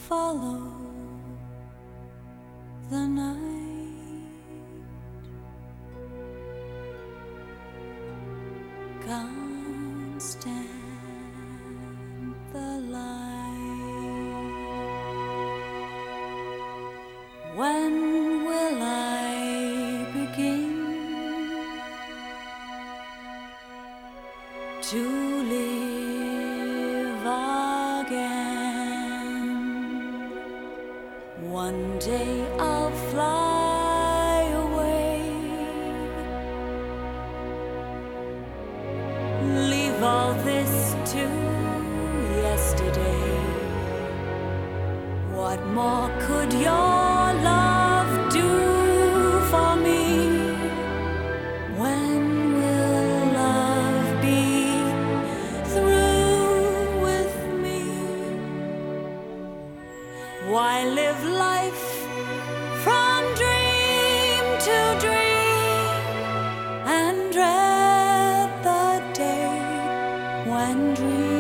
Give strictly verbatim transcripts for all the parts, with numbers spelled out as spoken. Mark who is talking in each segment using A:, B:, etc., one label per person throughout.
A: follow the night. Can't stand the light. When will I begin to live again? One day I'll fly away, leave all this to yesterday. What more could your love do for me? When will love be through with me? Why live life from dream to dream and dread the day when dreaming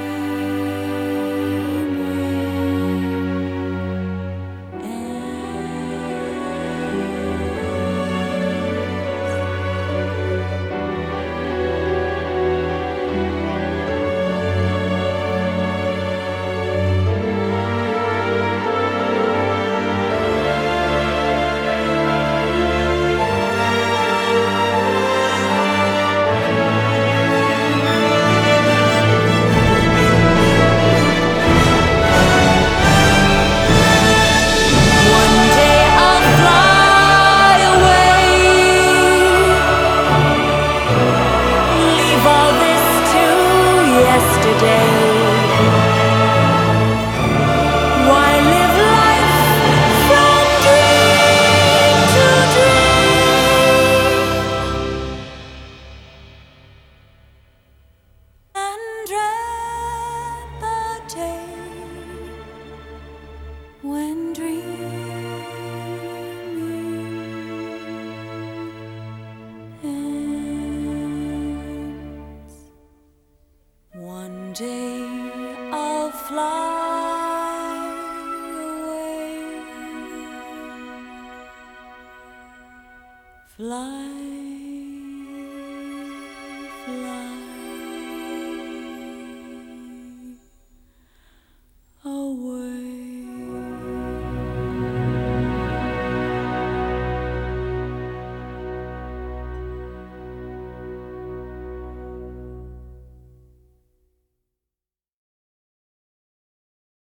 A: when dreaming ends. One day I'll fly away, fly